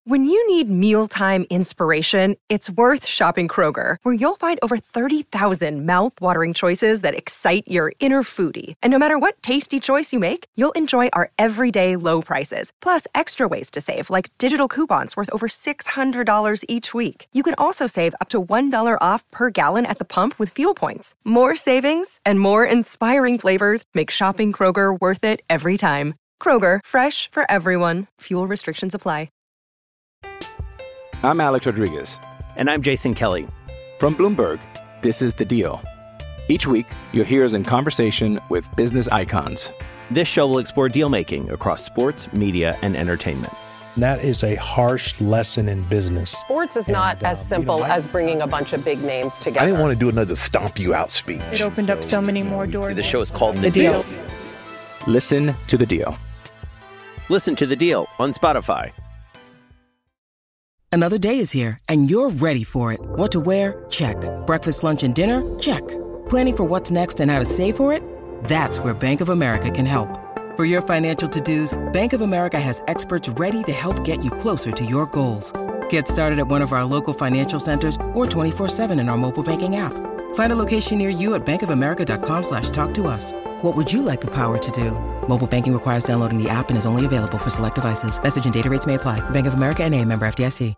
When you need mealtime inspiration, it's worth shopping Kroger, where you'll find over 30,000 mouth-watering choices that excite your inner foodie. And no matter what tasty choice you make, you'll enjoy our everyday low prices, plus extra ways to save, like digital coupons worth over $600 each week. You can also save up to $1 off per gallon at the pump with fuel points. More savings and more inspiring flavors make shopping Kroger worth it every time. Kroger, fresh for everyone. Fuel restrictions apply. I'm Alex Rodriguez. And I'm Jason Kelly. From Bloomberg, this is The Deal. Each week, you'll hear us in conversation with business icons. This show will explore deal-making across sports, media, and entertainment. That is a harsh lesson in business. Sports is not as simple as bringing a bunch of big names together. I didn't want to do another stomp you out speech. It opened up so many more doors. The show is called The Deal. Listen to The Deal. Listen to The Deal on Spotify. Another day is here, and you're ready for it. What to wear? Check. Breakfast, lunch, and dinner? Check. Planning for what's next and how to save for it? That's where Bank of America can help. For your financial to-dos, Bank of America has experts ready to help get you closer to your goals. Get started at one of our local financial centers or 24/7 in our mobile banking app. Find a location near you at bankofamerica.com/talktous. What would you like the power to do? Mobile banking requires downloading the app and is only available for select devices. Message and data rates may apply. Bank of America NA, member FDIC.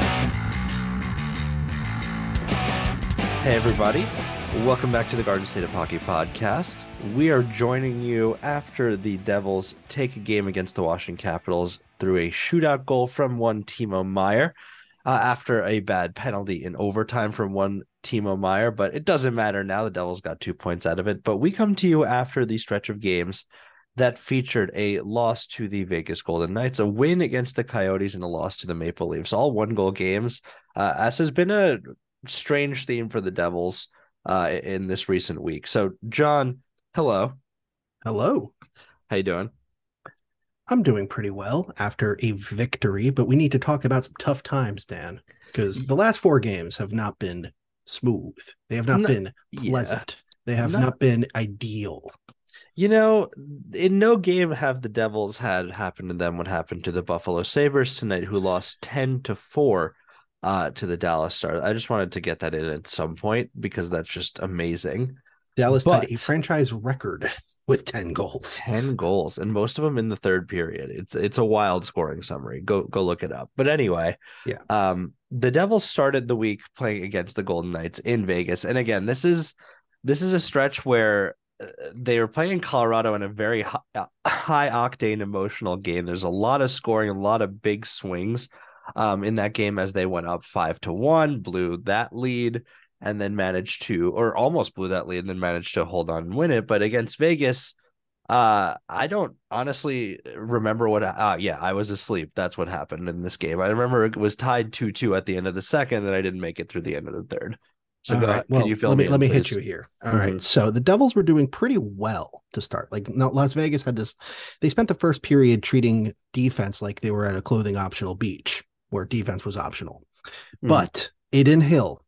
Hey everybody, welcome back to the Garden State of Hockey podcast. We are joining you after the Devils take a game against the Washington Capitals through a shootout goal from one Timo Meier, after a bad penalty in overtime from one Timo Meier, but it doesn't matter now. The Devils got 2 points out of it. But we come to you after the stretch of games that featured a loss to the Vegas Golden Knights, a win against the Coyotes, and a loss to the Maple Leafs, all one-goal games, as has been a strange theme for the Devils in this recent week. So, John, hello. Hello. How you doing? I'm doing pretty well after a victory, but we need to talk about some tough times, Dan, because the last 4 games have not been smooth. They have not been pleasant. They have not been ideal. You know, in no game have the Devils had happen to them what happened to the Buffalo Sabres tonight, who lost 10-4 to the Dallas Stars. I just wanted to get that in at some point because that's just amazing. Dallas tied a franchise record with 10 goals. 10 goals, and most of them in the third period. It's a wild scoring summary. Go look it up. But anyway, the Devils started the week playing against the Golden Knights in Vegas. And again, this is a stretch where they were playing Colorado in a very high octane emotional game. There's a lot of scoring, a lot of big swings in that game as they went up 5-1, blew that lead, and then almost blew that lead and then managed to hold on and win it. But against Vegas, I don't honestly remember what. I was asleep. That's what happened in this game. I remember it was tied 2-2 at the end of the second, and I didn't make it through the end of the third. So go ahead. Well, can you fill let me in, hit you here. All right. So the Devils were doing pretty well to start. Like, now Las Vegas had this. They spent the first period treating defense like they were at a clothing optional beach where defense was optional. But Adin Hill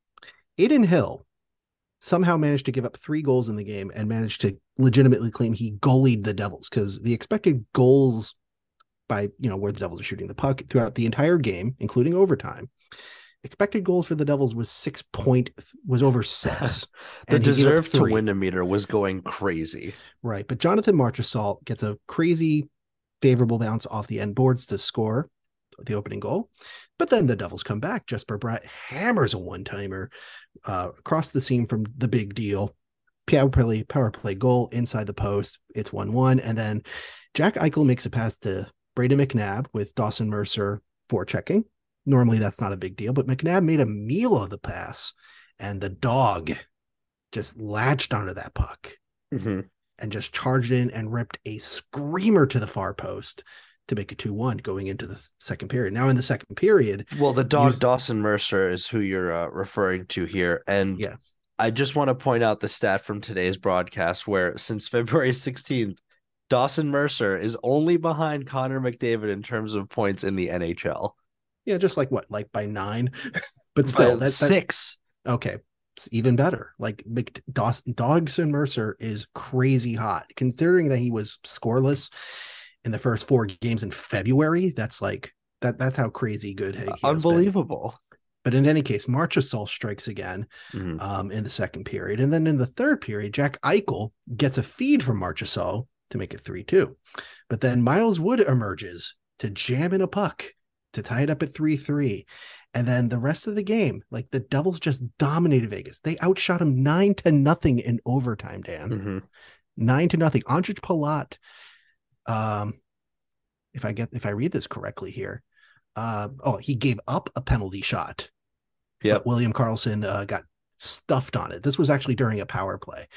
somehow managed to give up 3 goals in the game and managed to legitimately claim he goalied the Devils, because the expected goals by, where the Devils are shooting the puck throughout the entire game, including overtime, expected goals for the Devils was over 6. The deserve to win meter was going crazy. Right. But Jonathan Marchessault gets a crazy favorable bounce off the end boards to score the opening goal. But then the Devils come back. Jesper Bratt hammers a one-timer across the seam from the big deal. Power play goal inside the post. It's 1-1. And then Jack Eichel makes a pass to Brayden McNabb with Dawson Mercer forechecking. Normally that's not a big deal, but McNabb made a meal of the pass, and the dog just latched onto that puck and just charged in and ripped a screamer to the far post to make it 2-1 going into the second period. Now in the second period... Well, the dog Dawson Mercer is who you're referring to here. And I just want to point out the stat from today's broadcast where since February 16th, Dawson Mercer is only behind Connor McDavid in terms of points in the NHL. Yeah, just like by 9, but still that's 6. Okay, it's even better. Like Dawson Mercer is crazy hot, considering that he was scoreless in the first 4 games in February. That's like That's how crazy good he has Unbelievable. been. But in any case, Marchessault strikes again in the second period. And then in the third period, Jack Eichel gets a feed from Marchessault to make it 3-2. But then Miles Wood emerges to jam in a puck to tie it up at 3-3. And then the rest of the game, like the Devils just dominated Vegas. They outshot them 9-0 in overtime, Dan. 9-0. Ondrej Palat, if I read this correctly here, he gave up a penalty shot. Yeah, William Karlsson got stuffed on it. This was actually during a power play.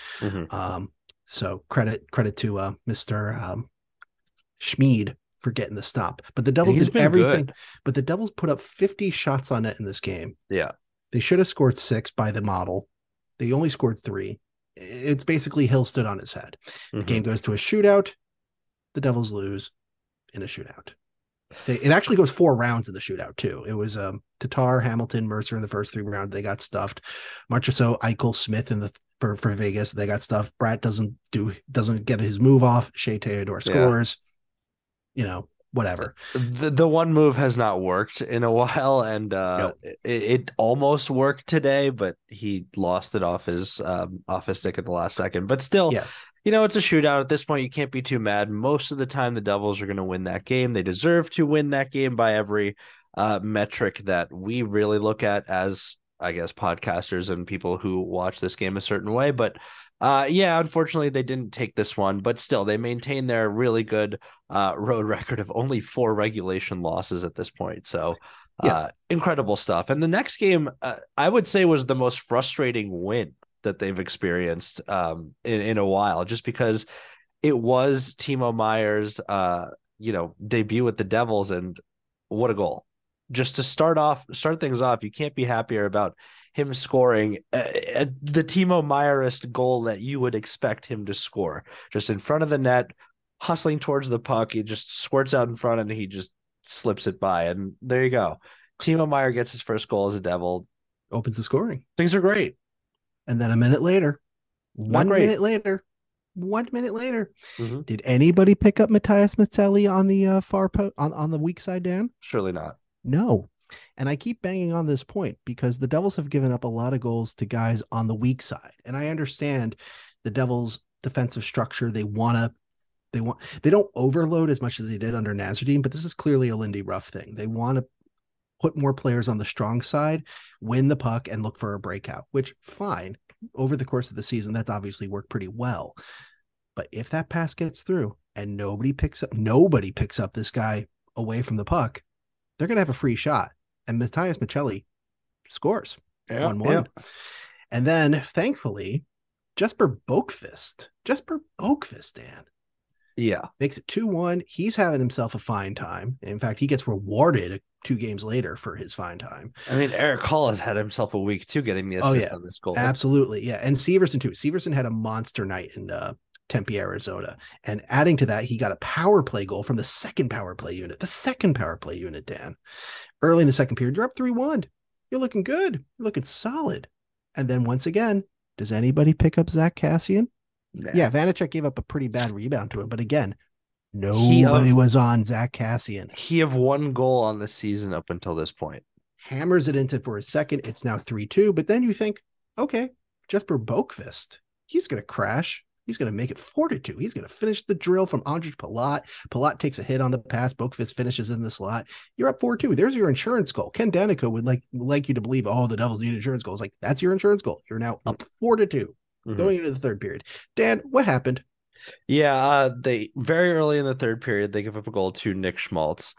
So credit to Mr. Schmid for getting the stop. But the Devils did everything. Good. But the Devils put up 50 shots on net in this game. Yeah, they should have scored 6 by the model. They only scored 3. It's basically Hill stood on his head. The game goes to a shootout. The Devils lose in a shootout. It actually goes 4 rounds in the shootout too. It was Tatar, Hamilton, Mercer in the first 3 rounds. They got stuffed. Marchessault, Eichel, Smith in the for Vegas. They got stuffed. Bratt doesn't get his move off. Shea Theodore scores. Whatever. The one move has not worked in a while, and it almost worked today, but he lost it off his stick at the last second. But still. Yeah. It's a shootout. At this point, you can't be too mad. Most of the time, the Devils are going to win that game. They deserve to win that game by every metric that we really look at as, I guess, podcasters and people who watch this game a certain way. But unfortunately, they didn't take this one. But still, they maintain their really good road record of only 4 regulation losses at this point. So incredible stuff. And the next game, I would say, was the most frustrating win that they've experienced in a while, just because it was Timo Meier's debut with the Devils, and what a goal. Just to start things off, you can't be happier about him scoring the Timo Meierist goal that you would expect him to score, just in front of the net, hustling towards the puck. He just squirts out in front and he just slips it by, and there you go. Timo Meier gets his first goal as a Devil, opens the scoring. Things are great. And then a minute later, 1 minute later, did anybody pick up Matthias Maccelli on the far on the weak side, Dan? Surely not. No. And I keep banging on this point because the Devils have given up a lot of goals to guys on the weak side. And I understand the Devils' defensive structure. They don't overload as much as they did under Nasreddine, but this is clearly a Lindy Ruff thing. They want to put more players on the strong side, win the puck, and look for a breakout, which, fine. Over the course of the season, that's obviously worked pretty well. But if that pass gets through and nobody picks up this guy away from the puck, they're going to have a free shot. And Matthias Maccelli scores 1-1. Yeah. And then, thankfully, Jesper Boqvist, Dan. Yeah. Makes it 2-1. He's having himself a fine time. In fact, he gets rewarded 2 games later for his fine time. I mean, Eric Hall has had himself a week too, getting the assist on this goal. Absolutely. Yeah. And Severson too. Severson had a monster night in Tempe, Arizona. And adding to that, he got a power play goal from the second power play unit. Dan. Early in the second period, you're up 3-1. You're looking good. You're looking solid. And then once again, does anybody pick up Zach Kassian? Nah. Yeah, Vanacek gave up a pretty bad rebound to him, but again, nobody was on Zach Kassian. He have 1 goal on the season up until this point. Hammers it into for a second. It's now 3-2, but then you think, okay, Jesper Boqvist, he's going to crash. He's going to make it 4-2. He's going to finish the drill from Ondrej Palat. Palat takes a hit on the pass. Boqvist finishes in the slot. You're up 4-2. There's your insurance goal. Ken Danica would like you to believe, the Devils need insurance goals. Like, that's your insurance goal. You're now up 4-2. Going into the third period. Dan, what happened? Yeah, they very early in the third period, they give up a goal to Nick Schmaltz.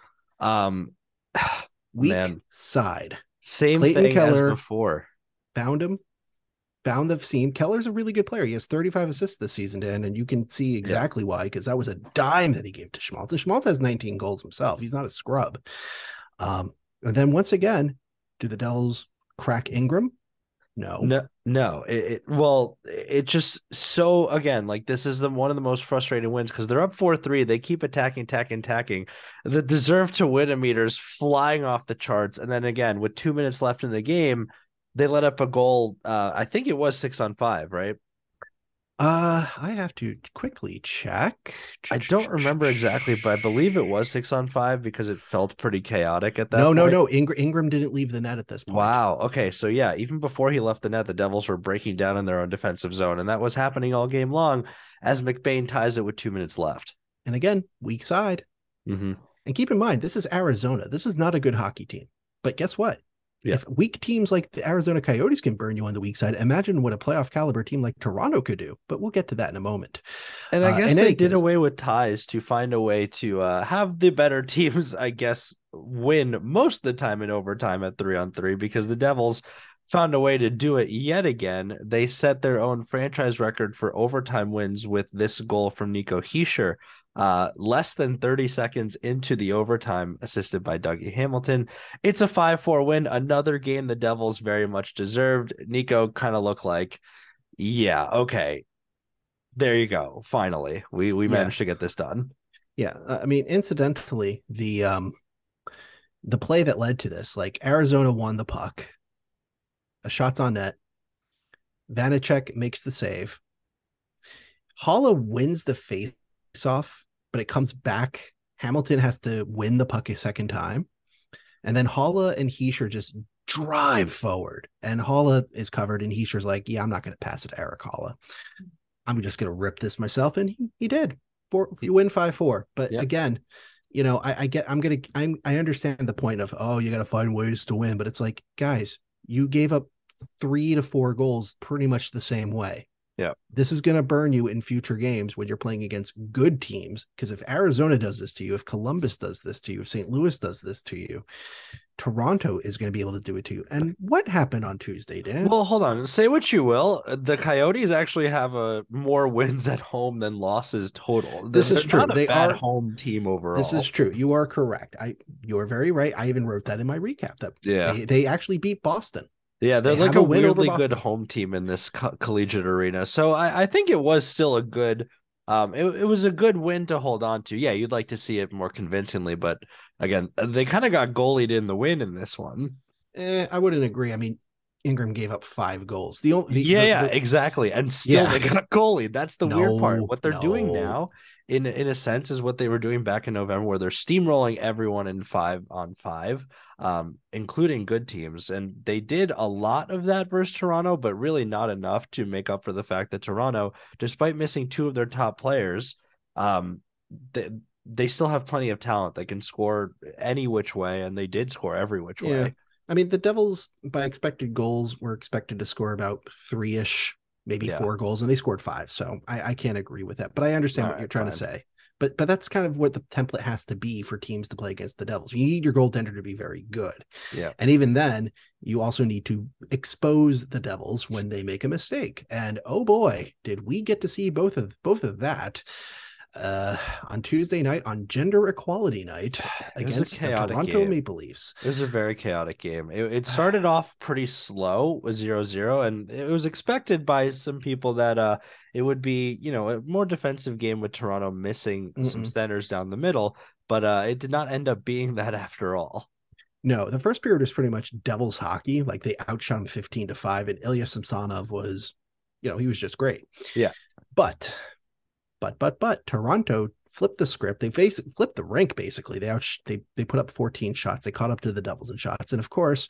Weak side. Same Clayton thing Keller as before. Found the seam. Keller's a really good player. He has 35 assists this season, Dan, and you can see exactly why, because that was a dime that he gave to Schmaltz. And Schmaltz has 19 goals himself. He's not a scrub. And then once again, do the Devils crack Ingram? No. It just so, again, like, this is one of the most frustrating wins because they're up 4-3. They keep attacking. The deserve to win meters flying off the charts. And then again, with 2 minutes left in the game, they let up a goal. I think it was 6-on-5, right? I have to quickly check. I don't remember exactly, but I believe it was 6-on-5 because it felt pretty chaotic at that point. No. Ingram didn't leave the net at this point. Wow. Okay. So yeah, even before he left the net, the Devils were breaking down in their own defensive zone, and that was happening all game long as McBain ties it with 2 minutes left. And again, weak side. Mm-hmm. And keep in mind, this is Arizona. This is not a good hockey team. But guess what? Yeah. If weak teams like the Arizona Coyotes can burn you on the weak side, imagine what a playoff caliber team like Toronto could do. But we'll get to that in a moment. And I guess they did away with ties to find a way to have the better teams, I guess, win most of the time in overtime at 3-on-3 because the Devils found a way to do it yet again. They set their own franchise record for overtime wins with this goal from Nico Hischier. Less than 30 seconds into the overtime, assisted by Dougie Hamilton. It's a 5-4 win, another game the Devils very much deserved. Nico kind of looked like, yeah, okay, there you go. Finally, we managed to get this done. Yeah, I mean, incidentally, the play that led to this, like Arizona won the puck, a shot's on net, Vanacek makes the save, Haula wins the face-off, but it comes back. Hamilton has to win the puck a second time. And then Haula and Hischier just drive forward. And Haula is covered, and Hischier's like, yeah, I'm not going to pass it to Erik Haula. I'm just going to rip this myself. And he did. You win 5-4. But again, you know, I understand the point of, oh, you got to find ways to win. But it's like, guys, you gave up 3 to 4 goals pretty much the same way. Yeah, this is going to burn you in future games when you're playing against good teams. Because if Arizona does this to you, if Columbus does this to you, if St. Louis does this to you, Toronto is going to be able to do it to you. And what happened on Tuesday, Dan? Well, hold on. Say what you will. The Coyotes actually have more wins at home than losses total. This is true. They are a bad home team overall. This is true. You are correct. You are very right. I even wrote that in my recap. That they actually beat Boston. Yeah, they're like a weirdly good home team in this collegiate arena. So I think it was still a good it was a good win to hold on to. Yeah, you'd like to see it more convincingly, but again, they kind of got goalied in the win in this one. I wouldn't agree. I mean, Ingram gave up 5 goals. Exactly. And still they got goalied. That's the weird part. What they're doing now, in a sense, is what they were doing back in November, where they're steamrolling everyone in 5-on-5, including good teams. And they did a lot of that versus Toronto, but really not enough to make up for the fact that Toronto, despite missing 2 of their top players, they still have plenty of talent. They can score any which way, and they did score every which way. I mean, the Devils, by expected goals, were expected to score about 3-ish, maybe 4 goals, and they scored 5. So I can't agree with that, but I understand what you're trying to say. But that's kind of what the template has to be for teams to play against the Devils. You need your goaltender to be very good. Yeah. And even then, you also need to expose the Devils when they make a mistake. And oh boy, did we get to see both of that on Tuesday night, on Gender Equality Night, against the Toronto Maple Leafs. It was a very chaotic game. It started off pretty slow with 0-0, and it was expected by some people that it would be, a more defensive game with Toronto missing some centers down the middle, but it did not end up being that after all. No, the first period was pretty much Devils hockey. Like, they outshot him 15-5, and Ilya Samsonov was, he was just great. Yeah. But Toronto flipped the script. They flipped the rank, basically. They put up 14 shots. They caught up to the Devils in shots. And of course,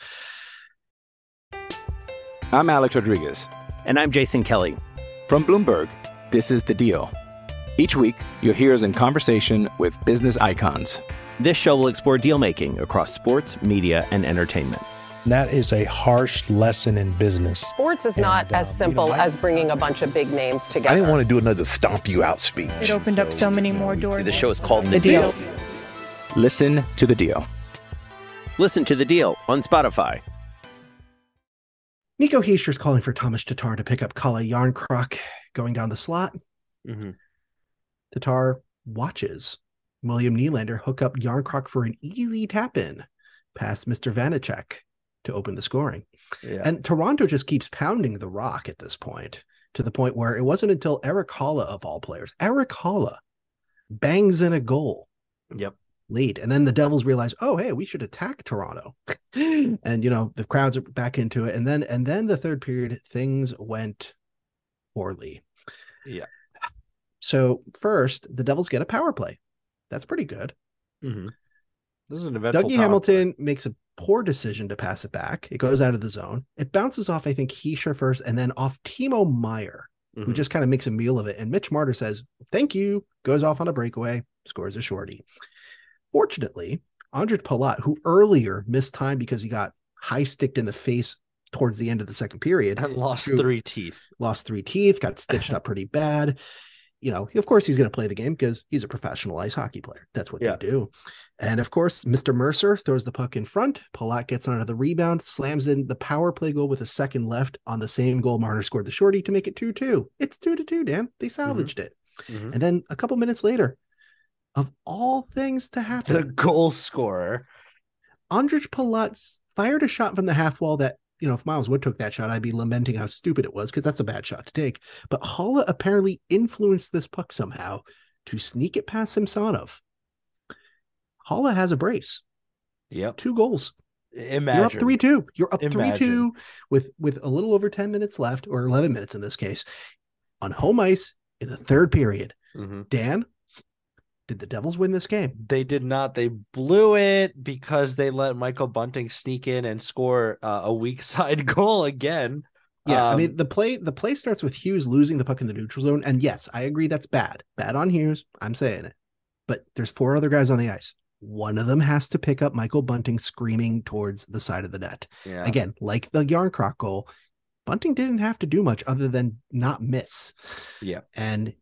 I'm Alex Rodriguez. And I'm Jason Kelly. From Bloomberg, this is The Deal. Each week, you'll hear us in conversation with business icons. This show will explore deal-making across sports, media, and entertainment. That is a harsh lesson in business. Sports is not as simple as bringing a bunch of big names together. I didn't want to do another stomp you out speech. It opened up so many more doors. The show is called The Deal. Listen to The Deal. Listen to The Deal on Spotify. Nico Hischier's calling for Thomas Tatar to pick up Kalle Järnkrok going down the slot. Mm-hmm. Tatar watches William Nylander hook up Järnkrok for an easy tap-in past Mr. Vanacek to open the scoring. Yeah. And Toronto just keeps pounding the rock at this point, to the point where it wasn't until Erik Haula, of all players, Erik Haula bangs in a goal. Yep. Late. And then the Devils realize, oh, hey, we should attack Toronto. And, the crowds are back into it. And then the third period, things went poorly. Yeah. So first, the Devils get a power play. That's pretty good. Mm-hmm. This is an eventful Dougie Hamilton makes a poor decision to pass it back. It goes out of the zone. It bounces off, I think, Hischier first, and then off Timo Meier, who just kind of makes a meal of it. And Mitch Marner says, thank you, goes off on a breakaway, scores a shorty. Fortunately, Ondrej Palat, who earlier missed time because he got high-sticked in the face towards the end of the second period. And lost 3 teeth. Lost 3 teeth, got stitched up pretty bad. You know, of course, he's going to play the game because he's a professional ice hockey player. That's what they do. And of course, Mr. Mercer throws the puck in front. Palat gets onto the rebound, slams in the power play goal with a second left on the same goal Marner scored the shorty to make it 2-2. It's 2-2, Dan. They salvaged it. And then a couple minutes later, of all things to happen, the goal scorer, Ondrej Palat fired a shot from the half wall that, you know, if Miles Wood took that shot, I'd be lamenting how stupid it was because that's a bad shot to take. But Haula apparently influenced this puck somehow to sneak it past Samsonov. Haula has a brace. Yep. 2 goals. Imagine. You're up 3-2. You're up 3-2 with a little over 10 minutes left, or 11 minutes in this case, on home ice in the third period. Dan, did the Devils win this game? They did not. They blew it because they let Michael Bunting sneak in and score a weak side goal again. Yeah, I mean, the play starts with Hughes losing the puck in the neutral zone. And yes, I agree that's bad. Bad on Hughes. I'm saying it. But there's 4 other guys on the ice. One of them has to pick up Michael Bunting screaming towards the side of the net. Yeah. Again, like the Yarncroc goal, Bunting didn't have to do much other than not miss. Yeah. And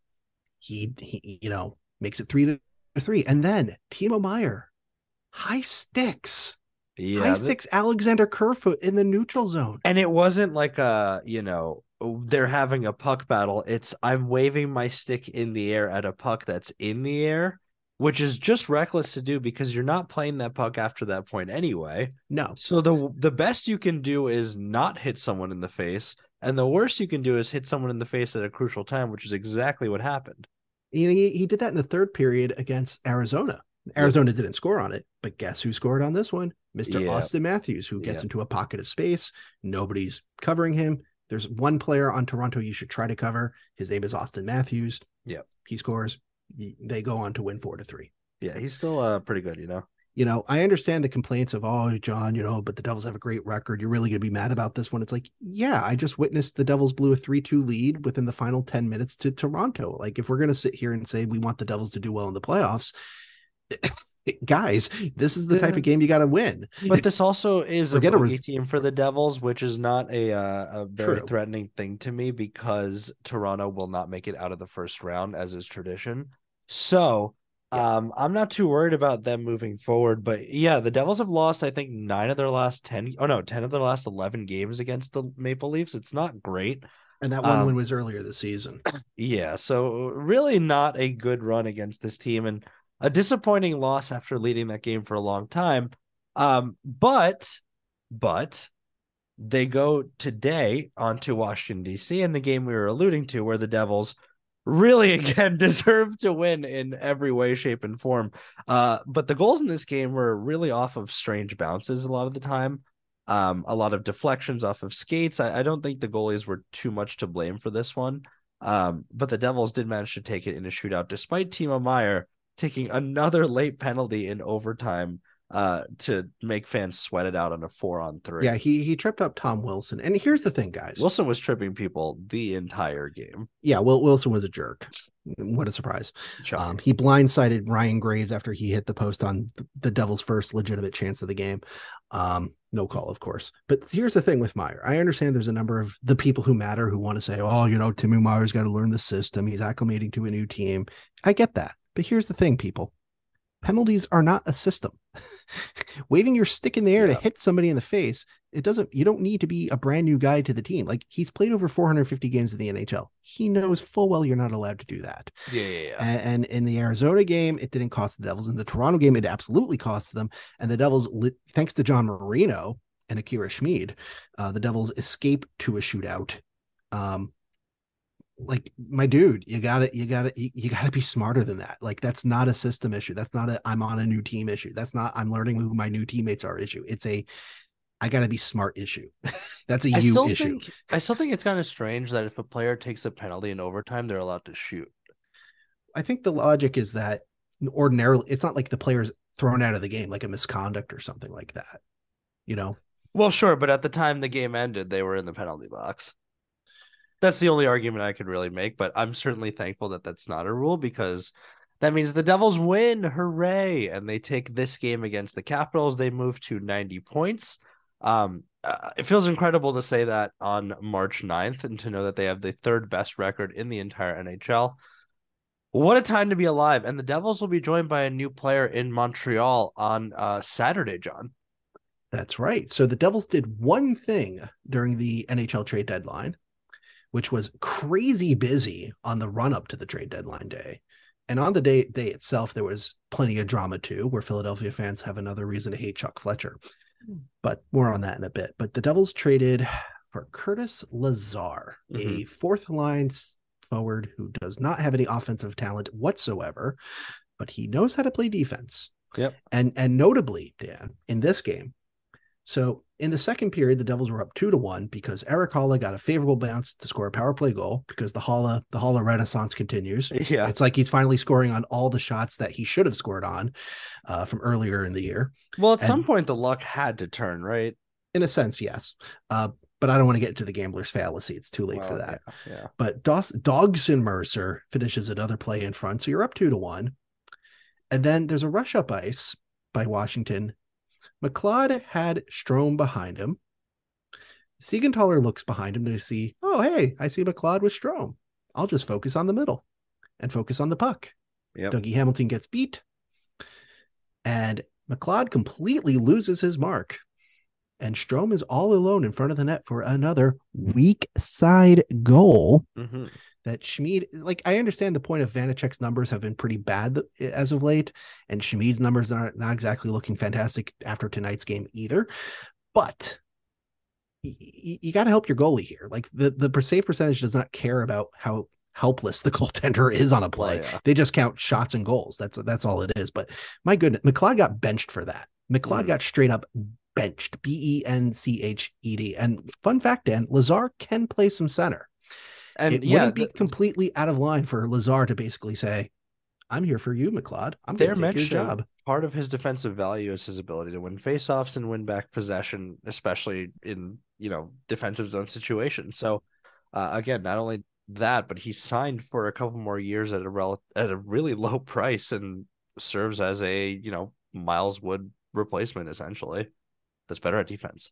he you know, makes it 3-3. And then Timo Meier, high sticks. Yeah, high sticks Alexander Kerfoot in the neutral zone. And it wasn't like they're having a puck battle. It's I'm waving my stick in the air at a puck that's in the air, which is just reckless to do because you're not playing that puck after that point anyway. No. So the best you can do is not hit someone in the face, and the worst you can do is hit someone in the face at a crucial time, which is exactly what happened. He did that in the third period against Arizona. Arizona didn't score on it, but guess who scored on this one? Mr. Austin Matthews, who gets into a pocket of space. Nobody's covering him. There's one player on Toronto you should try to cover. His name is Austin Matthews. Yeah. He scores. They go on to win 4-3. Yeah, he's still pretty good, You know, I understand the complaints of, oh, John, but the Devils have a great record. You're really going to be mad about this one. It's like, yeah, I just witnessed the Devils blew a 3-2 lead within the final 10 minutes to Toronto. Like, if we're going to sit here and say we want the Devils to do well in the playoffs, guys, this is the type of game you got to win. But this also is a bogey team for the Devils, which is not a very threatening thing to me because Toronto will not make it out of the first round, as is tradition. So I'm not too worried about them moving forward. But yeah, the Devils have lost, I think, 10 of their last 11 games against the Maple Leafs. It's not great. And that one win was earlier this season. Yeah, so really not a good run against this team. And a disappointing loss after leading that game for a long time. But they go today on to Washington, D.C., and the game we were alluding to where the Devils really, again, deserve to win in every way, shape, and form. But the goals in this game were really off of strange bounces a lot of the time. A lot of deflections off of skates. I don't think the goalies were too much to blame for this one. But the Devils did manage to take it in a shootout, despite Timo Meier taking another late penalty in overtime to make fans sweat it out on a 4-on-3. Yeah, he tripped up Tom Wilson. And here's the thing, guys. Wilson was tripping people the entire game. Yeah, Wilson was a jerk. What a surprise. He blindsided Ryan Graves after he hit the post on the Devils' first legitimate chance of the game. No call, of course. But here's the thing with Meier. I understand there's a number of the people who matter who want to say, Timo Meier's got to learn the system. He's acclimating to a new team. I get that. But here's the thing, people. Penalties are not a system. Waving your stick in the air to hit somebody in the face, you don't need to be a brand new guy to the team. Like, he's played over 450 games in the NHL. He knows full well you're not allowed to do that. Yeah. And in the Arizona game, it didn't cost the Devils. In the Toronto game, it absolutely cost them. And the Devils, thanks to John Marino and Akira Schmid, the Devils escape to a shootout. Like, my dude, you gotta be smarter than that. Like, that's not a system issue. That's not I'm on a new team issue. That's not I'm learning who my new teammates are issue. It's I got to be smart issue. That's a issue. I still think it's kind of strange that if a player takes a penalty in overtime, they're allowed to shoot. I think the logic is that ordinarily it's not like the player's thrown out of the game, like a misconduct or something like that, you know? Well, sure, but at the time the game ended, they were in the penalty box. That's the only argument I could really make, but I'm certainly thankful that that's not a rule, because that means the Devils win. Hooray. And they take this game against the Capitals. They move to 90 points. It feels incredible to say that on March 9th and to know that they have the third best record in the entire NHL. What a time to be alive. And the Devils will be joined by a new player in Montreal on Saturday, John. That's right. So the Devils did one thing during the NHL trade deadline, which was crazy busy on the run up to the trade deadline day. And on the day itself, there was plenty of drama too, where Philadelphia fans have another reason to hate Chuck Fletcher. But more on that in a bit. But the Devils traded for Curtis Lazar, a fourth line forward who does not have any offensive talent whatsoever, but he knows how to play defense. Yep. And notably, Dan, in this game, so in the second period, the Devils were up 2-1 because Erik Haula got a favorable bounce to score a power play goal, because the Haula renaissance continues. Yeah. It's like he's finally scoring on all the shots that he should have scored on from earlier in the year. Well, at some point, the luck had to turn, right? In a sense, yes. But I don't want to get into the gambler's fallacy. It's too late for that. Yeah. But Dawson Mercer finishes another play in front. So you're up 2-1. And then there's a rush up ice by Washington. McLeod had Strome behind him. Siegenthaler looks behind him to see, oh, hey, I see McLeod with Strome. I'll just focus on the middle and focus on the puck. Yep. Dougie Hamilton gets beat. And McLeod completely loses his mark. And Strome is all alone in front of the net for another weak side goal. That Schmid, like, I understand the point of Vanacek's numbers have been pretty bad as of late, and Schmid's numbers are not exactly looking fantastic after tonight's game either. But you got to help your goalie here. Like, the save percentage does not care about how helpless the goaltender is on a play. Well, yeah. They just count shots and goals. That's all it is. But my goodness, McLeod got benched for that. McLeod got straight up benched, Benched. And fun fact, Dan, Lazar can play some center. And it wouldn't be completely out of line for Lazar to basically say, I'm here for you, McLeod. I'm going to take your job. Part of his defensive value is his ability to win faceoffs and win back possession, especially in, defensive zone situations. So again, not only that, but he signed for a couple more years at a really low price and serves as a, Miles Wood replacement, essentially, that's better at defense.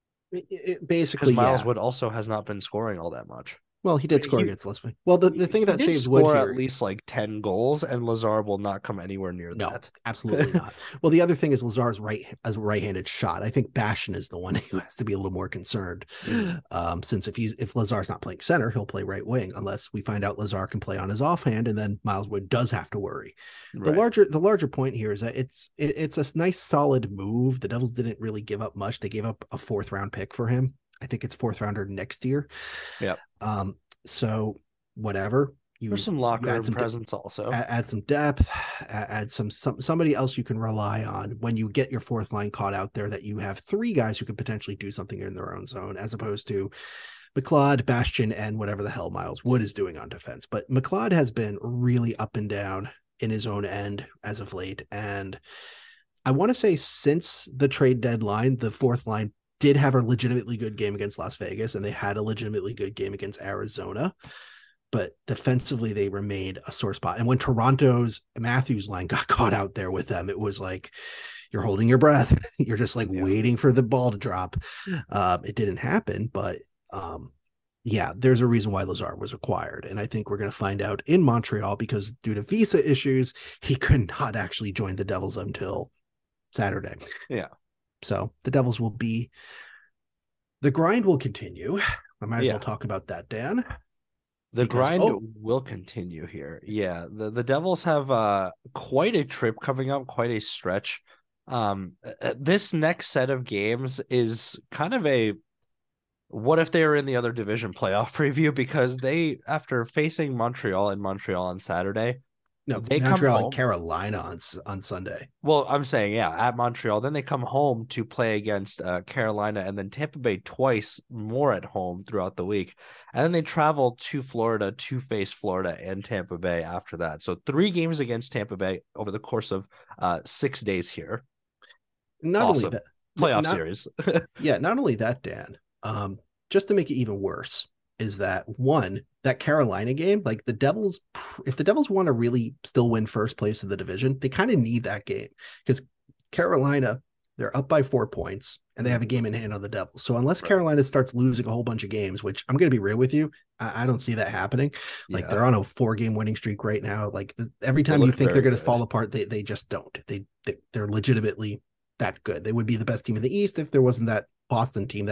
Basically, Miles Wood also has not been scoring all that much. Well, he did score against Lisbon. Well, the thing that saves Wood here, at least like 10 goals, and Lazar will not come anywhere near that. No, absolutely not. Well, the other thing is Lazar's right-handed shot. I think Bastian is the one who has to be a little more concerned, since if Lazar's not playing center, he'll play right wing, unless we find out Lazar can play on his offhand, and then Miles Wood does have to worry. Right. The larger point here is that it's a nice solid move. The Devils didn't really give up much. They gave up a 4th round pick for him. I think it's 4th rounder next year. Yeah. So whatever. There's some locker room presence also. Add some depth, add somebody else you can rely on when you get your 4th line caught out there, that you have 3 guys who could potentially do something in their own zone, as opposed to McLeod, Bastian, and whatever the hell Miles Wood is doing on defense. But McLeod has been really up and down in his own end as of late. And I want to say since the trade deadline, the 4th line did have a legitimately good game against Las Vegas, and they had a legitimately good game against Arizona, but defensively they remained a sore spot. And when Toronto's Matthews line got caught out there with them, it was like you're holding your breath. You're just like waiting for the ball to drop. It didn't happen, but there's a reason why Lazar was acquired. And I think we're going to find out in Montreal, because due to visa issues, he could not actually join the Devils until Saturday. Yeah. So the Devils the grind will continue. I might as well talk about that, Dan. The grind will continue here. Yeah. The Devils have quite a trip coming up, quite a stretch. This next set of games is kind of what if they were in the other division playoff preview, because they, after facing Montreal on Saturday, No, they Montreal come and Carolina on Sunday. Well, I'm saying, yeah, at Montreal. Then they come home to play against Carolina, and then Tampa Bay twice more at home throughout the week. And then they travel to Florida to face Florida and Tampa Bay after that. So 3 games against Tampa Bay over the course of 6 days here. Not awesome. only that, playoff series. Yeah, not only that, Dan. Just to make it even worse, is that that Carolina game, like the Devils, if the Devils want to really still win first place in the division, they kind of need that game because Carolina, they're up by 4 points and they have a game in hand on the Devils. So unless Carolina starts losing a whole bunch of games, which I'm going to be real with you, I don't see that happening. Like they're on a 4-game winning streak right now. Like every time you think they're going to fall apart, they just don't. They're legitimately that good. They would be the best team in the East if there wasn't that Boston team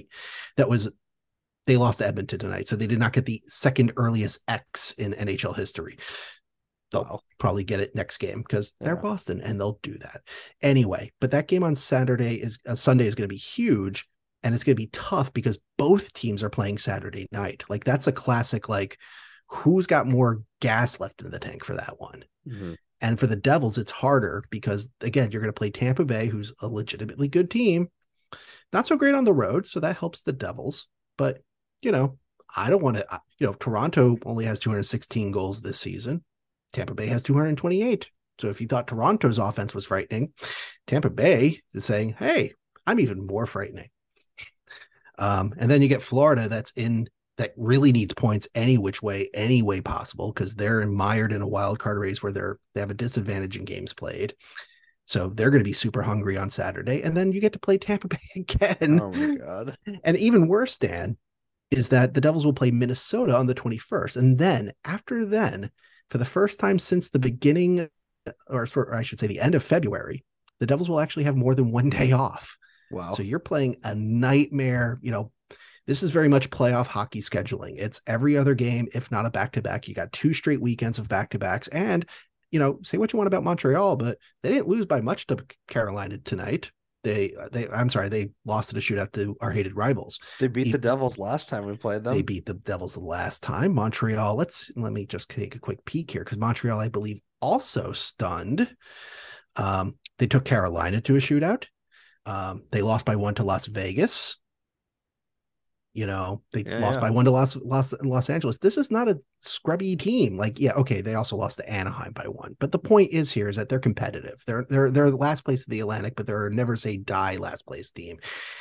they lost to Edmonton tonight, so they did not get the second earliest X in NHL history. They'll probably get it next game because they're Boston and they'll do that anyway. But that game on Sunday is going to be huge, and it's going to be tough because both teams are playing Saturday night. Like that's a classic. Like who's got more gas left in the tank for that one? Mm-hmm. And for the Devils, it's harder because again, you're going to play Tampa Bay, who's a legitimately good team, not so great on the road, so that helps the Devils, but. I don't want to, Toronto only has 216 goals this season. Tampa Bay has 228. So if you thought Toronto's offense was frightening, Tampa Bay is saying, hey, I'm even more frightening. And then you get Florida that really needs points any way possible because they're mired in a wild card race where they have a disadvantage in games played. So they're going to be super hungry on Saturday. And then you get to play Tampa Bay again. Oh my God. And even worse, Dan, is that the Devils will play Minnesota on the 21st. And then for the first time since the beginning, or I should say the end of February, the Devils will actually have more than 1 day off. Wow. So you're playing a nightmare, this is very much playoff hockey scheduling. It's every other game, if not a back-to-back. You got 2 straight weekends of back-to-backs. And, say what you want about Montreal, but they didn't lose by much to Carolina tonight. They lost in a shootout to our hated rivals. They beat the Devils last time we played them. They beat the Devils the last time. Montreal, let me just take a quick peek here because Montreal, I believe, also stunned. They took Carolina to a shootout. They lost by 1 to Las Vegas. They lost by 1 to Los Angeles. This is not a scrubby team. They also lost to Anaheim by 1. But the point is that they're competitive. They're the last place of the Atlantic, but they're never say die last place team.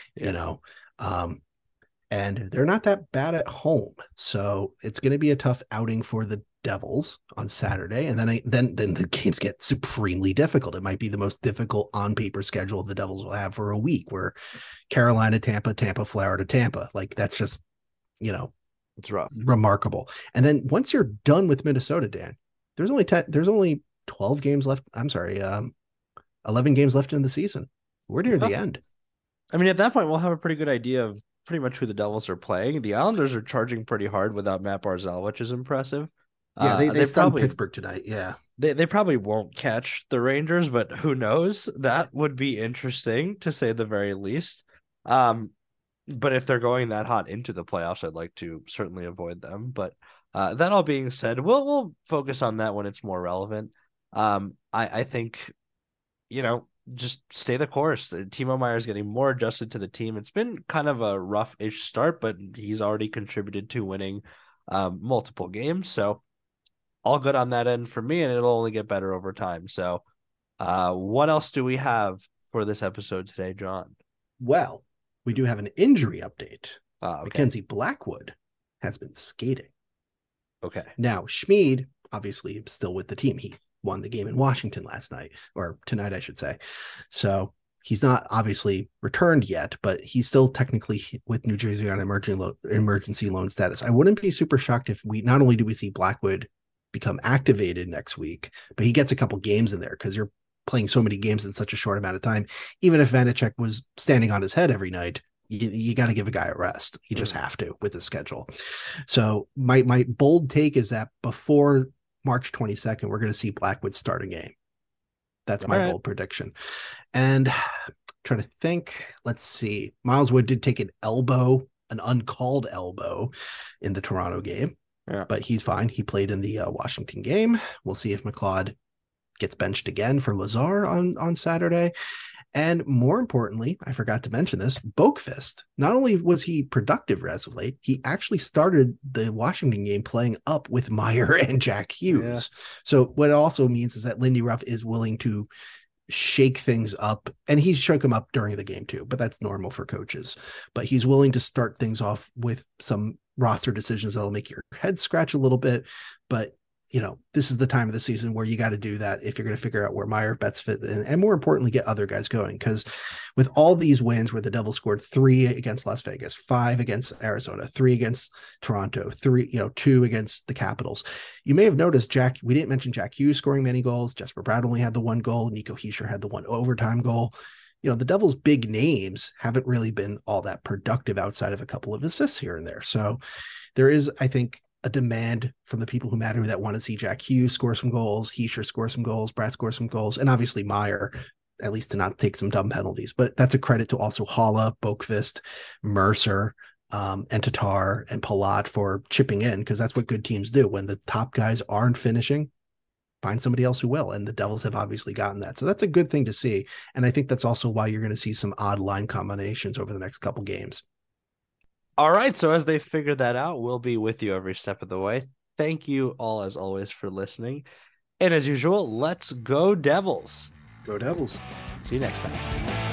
And they're not that bad at home. So it's going to be a tough outing for the Devils on Saturday. And then the games get supremely difficult. It might be the most difficult on paper schedule the Devils will have for a week, where Carolina, Tampa, Florida, Tampa. Like that's just, it's rough, remarkable. And then once you're done with Minnesota, Dan, there's only 12 games left. 11 games left in the season. We're near the end. I mean, at that point, we'll have a pretty good idea of pretty much who the Devils are playing. The Islanders are charging pretty hard without Matt Barzal, which is impressive. Yeah, they stunned Pittsburgh tonight. Yeah, they probably won't catch the Rangers, but who knows? That would be interesting to say the very least. But if they're going that hot into the playoffs, I'd like to certainly avoid them. But that all being said, we'll focus on that when it's more relevant. I think, just stay the course. Timo Meier is getting more adjusted to the team. It's been kind of a rough-ish start, but he's already contributed to winning multiple games. So all good on that end for me, and it'll only get better over time. So what else do we have for this episode today, John? Well, we do have an injury update. Okay. Mackenzie Blackwood has been skating. Okay. Now, Schmid, obviously, still with the team. He won the game in Washington last night, or tonight, I should say. So he's not obviously returned yet, but he's still technically with New Jersey on emergency loan status. I wouldn't be super shocked if not only do we see Blackwood become activated next week, but he gets a couple games in there because you're playing so many games in such a short amount of time. Even if Vanacek was standing on his head every night, you got to give a guy a rest. You just have to with the schedule. So my bold take is that before March 22nd, we're going to see Blackwood start a game. That's my bold prediction. And trying to think, let's see. Miles Wood did take an uncalled elbow in the Toronto game. but he's fine. He played in the Washington game. We'll see if McLeod gets benched again for Lazar on Saturday. And more importantly, I forgot to mention this, Boqvist. Not only was he productive as of late, he actually started the Washington game playing up with Meier and Jack Hughes. Yeah. So what it also means is that Lindy Ruff is willing to shake things up, and he shook them up during the game too, but that's normal for coaches. But he's willing to start things off with some roster decisions that'll make your head scratch a little bit. But this is the time of the season where you got to do that if you're going to figure out where Meier bets fit and more importantly, get other guys going. Because with all these wins where the Devils scored 3 against Las Vegas, 5 against Arizona, 3 against Toronto, 2 against the Capitals, you may have noticed we didn't mention Jack Hughes scoring many goals. Jesper Bratt only had the 1 goal. Nico Hischier had the 1 overtime goal. The Devils' big names haven't really been all that productive outside of a couple of assists here and there. So there is, I think, a demand from the people who matter that want to see Jack Hughes score some goals, Hischier score some goals, Bratt score some goals, and obviously Meier, at least to not take some dumb penalties. But that's a credit to also Haula, Boqvist, Mercer, and Tatar and Palat for chipping in, because that's what good teams do. When the top guys aren't finishing, find somebody else who will. And the Devils have obviously gotten that. So that's a good thing to see. And I think that's also why you're going to see some odd line combinations over the next couple games. All right, so as they figure that out, we'll be with you every step of the way. Thank you all, as always, for listening. And as usual, let's go Devils. Go Devils. See you next time.